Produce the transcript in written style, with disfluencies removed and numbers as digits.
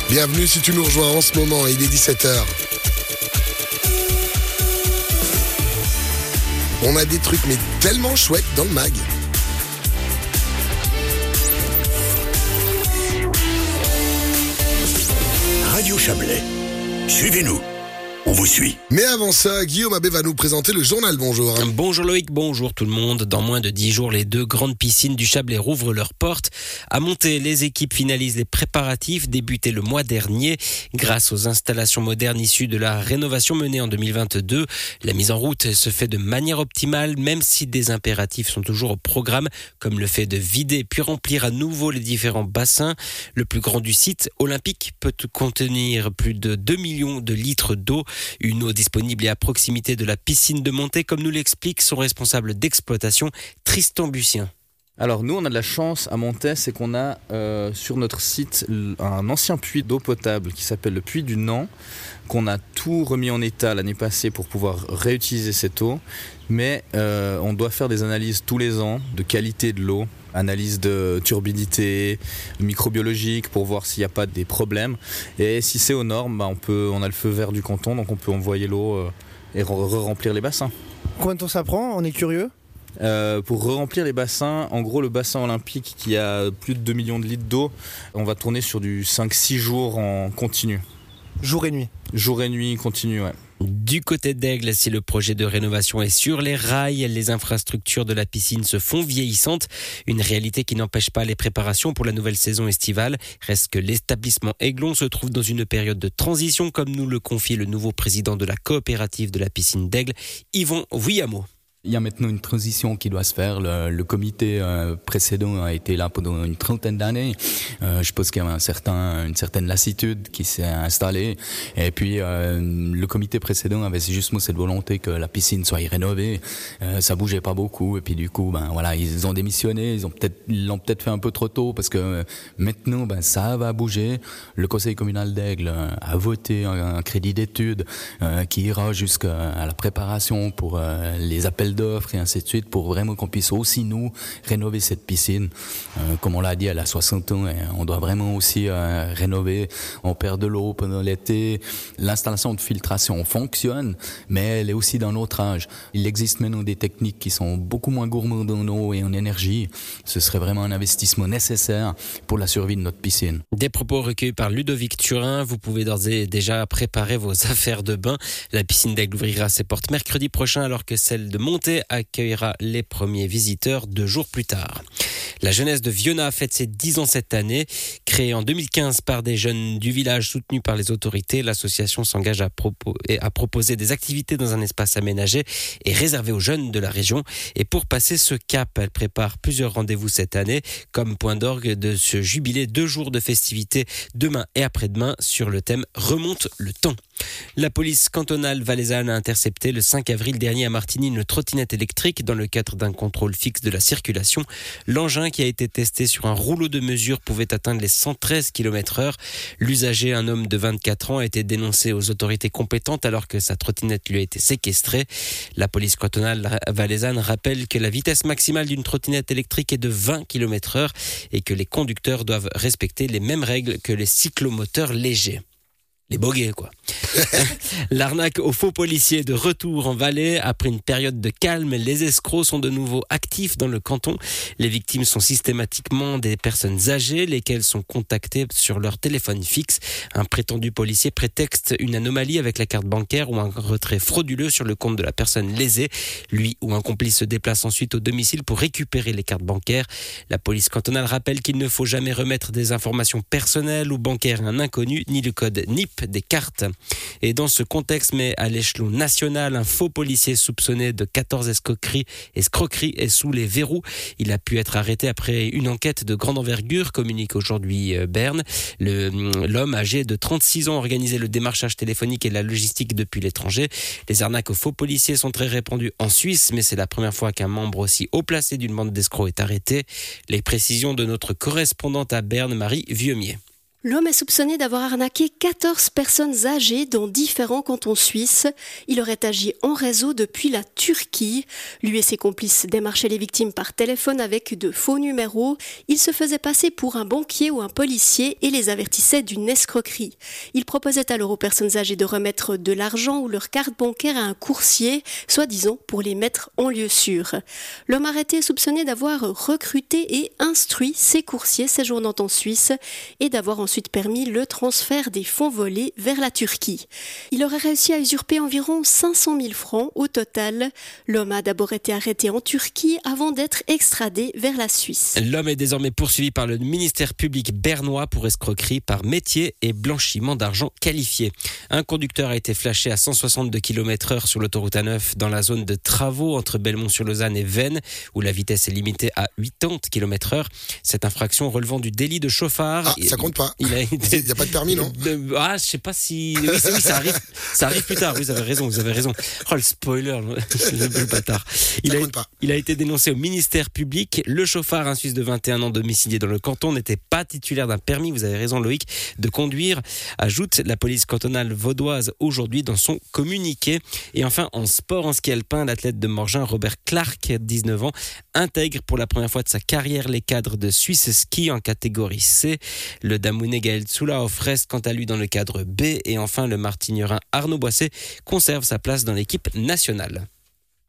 Bienvenue si tu nous rejoins en ce moment, il est 17h. On a des trucs mais tellement chouettes dans le mag. Radio Chablais. Suivez-nous. On vous suit. Mais avant ça, Guillaume Abbé va nous présenter le journal. Bonjour. Bonjour Loïc, bonjour tout le monde. Dans moins de 10 jours, les 2 grandes piscines du Chablais rouvrent leurs portes. À Monté, les équipes finalisent les préparatifs débutés le mois dernier. Grâce aux installations modernes issues de la rénovation menée en 2022, la mise en route se fait de manière optimale, même si des impératifs sont toujours au programme, comme le fait de vider puis remplir à nouveau les différents bassins. Le plus grand du site, olympique, peut contenir plus de 2 millions de litres d'eau. Une eau disponible et à proximité de la piscine de Monté, comme nous l'explique son responsable d'exploitation, Tristan Bussien. Alors nous on a de la chance à Montet, c'est qu'on a sur notre site un ancien puits d'eau potable qui s'appelle le puits du Nant, qu'on a tout remis en état l'année passée pour pouvoir réutiliser cette eau, mais on doit faire des analyses tous les ans de qualité de l'eau, analyse de turbidité, microbiologique pour voir s'il n'y a pas des problèmes, et si c'est aux normes, on a le feu vert du canton, donc on peut envoyer l'eau et remplir les bassins. Combien de temps ça prend ? On est curieux ? Pour remplir les bassins, en gros le bassin olympique qui a plus de 2 millions de litres d'eau, on va tourner sur du 5-6 jours en continu. Jour et nuit ? Jour et nuit continu, ouais. Du côté d'Aigle, si le projet de rénovation est sur les rails, les infrastructures de la piscine se font vieillissantes. Une réalité qui n'empêche pas les préparations pour la nouvelle saison estivale. Reste que l'établissement Aiglon se trouve dans une période de transition, comme nous le confie le nouveau président de la coopérative de la piscine d'Aigle, Yvon Vuillamo. Il y a maintenant une transition qui doit se faire. Le comité précédent a été là pendant une trentaine d'années. Je pense qu'il y avait une certaine lassitude qui s'est installée. Et puis le comité précédent avait justement cette volonté que la piscine soit rénovée. Ça bougeait pas beaucoup. Et puis du coup, ils ont démissionné. Ils l'ont peut-être fait un peu trop tôt parce que maintenant, ça va bouger. Le conseil communal d'Aigle a voté un crédit d'études qui ira jusqu'à la préparation pour les appels d'offres et ainsi de suite pour vraiment qu'on puisse aussi nous rénover cette piscine. Comme on l'a dit, elle a 60 ans et on doit vraiment aussi rénover. On perd de l'eau pendant l'été. L'installation de filtration fonctionne, mais elle est aussi d'un autre âge. Il existe maintenant des techniques qui sont beaucoup moins gourmandes en eau et en énergie. Ce serait vraiment un investissement nécessaire pour la survie de notre piscine. Des propos recueillis par Ludovic Turin. Vous pouvez d'ores et déjà préparer vos affaires de bain. La piscine d'Aigle ouvrira ses portes mercredi prochain alors que celle de Monté accueillera les premiers visiteurs 2 jours plus tard. La jeunesse de Viona fête ses 10 ans cette année. Créée en 2015 par des jeunes du village soutenus par les autorités, l'association s'engage à proposer des activités dans un espace aménagé et réservé aux jeunes de la région. Et pour passer ce cap, elle prépare plusieurs rendez-vous cette année, comme point d'orgue de ce jubilé 2 jours de festivités demain et après-demain sur le thème « Remonte le temps ». La police cantonale valaisanne a intercepté le 5 avril dernier à Martigny une trottinette électrique dans le cadre d'un contrôle fixe de la circulation. L'engin qui a été testé sur un rouleau de mesure pouvait atteindre les 113 km/h. L'usager, un homme de 24 ans, a été dénoncé aux autorités compétentes alors que sa trottinette lui a été séquestrée. La police cantonale valaisanne rappelle que la vitesse maximale d'une trottinette électrique est de 20 km/h et que les conducteurs doivent respecter les mêmes règles que les cyclomoteurs légers. Les boguets, quoi. L'arnaque aux faux policiers de retour en Valais. Après une période de calme, les escrocs sont de nouveau actifs dans le canton. Les victimes sont systématiquement des personnes âgées, lesquelles sont contactées sur leur téléphone fixe. Un prétendu policier prétexte une anomalie avec la carte bancaire ou un retrait frauduleux sur le compte de la personne lésée. Lui ou un complice se déplace ensuite au domicile pour récupérer les cartes bancaires. La police cantonale rappelle qu'il ne faut jamais remettre des informations personnelles ou bancaires à un inconnu, ni le code NIP des cartes. Et dans ce contexte, mais à l'échelon national, un faux policier soupçonné de 14 escroqueries est sous les verrous. Il a pu être arrêté après une enquête de grande envergure, communique aujourd'hui Berne. L'homme âgé de 36 ans organisait le démarchage téléphonique et la logistique depuis l'étranger. Les arnaques aux faux policiers sont très répandues en Suisse, mais c'est la première fois qu'un membre aussi haut placé d'une bande d'escrocs est arrêté. Les précisions de notre correspondante à Berne, Marie Vieumier. L'homme est soupçonné d'avoir arnaqué 14 personnes âgées dans différents cantons suisses. Il aurait agi en réseau depuis la Turquie. Lui et ses complices démarchaient les victimes par téléphone avec de faux numéros. Il se faisait passer pour un banquier ou un policier et les avertissait d'une escroquerie. Il proposait alors aux personnes âgées de remettre de l'argent ou leur carte bancaire à un coursier, soi-disant pour les mettre en lieu sûr. L'homme arrêté est soupçonné d'avoir recruté et instruit ces coursiers séjournant en Suisse et d'avoir ensuite permis le transfert des fonds volés vers la Turquie. Il aurait réussi à usurper environ 500 000 francs au total. L'homme a d'abord été arrêté en Turquie avant d'être extradé vers la Suisse. L'homme est désormais poursuivi par le ministère public bernois pour escroquerie par métier et blanchiment d'argent qualifié. Un conducteur a été flashé à 162 km/h sur l'autoroute A9 dans la zone de travaux entre Belmont-sur-Lausanne et Veynes, où la vitesse est limitée à 80 km/h. Cette infraction relevant du délit de chauffard. Ça compte pas. Il n'y a pas de permis, non? Je sais pas si... Oui, ça arrive plus tard. Vous avez raison. Oh, le spoiler, le bâtard. Il a été dénoncé au ministère public. Le chauffard, un Suisse de 21 ans domicilié dans le canton, n'était pas titulaire d'un permis, vous avez raison Loïc, de conduire, ajoute la police cantonale vaudoise aujourd'hui dans son communiqué. Et enfin, en sport, en ski alpin, l'athlète de Morgin, Robert Clark, 19 ans, intègre pour la première fois de sa carrière les cadres de Suisse Ski en catégorie C. Le Damounais Gaël Tsulahoff reste quant à lui dans le cadre B. Et enfin, le Martignerin Arnaud Boisset conserve sa place dans l'équipe nationale.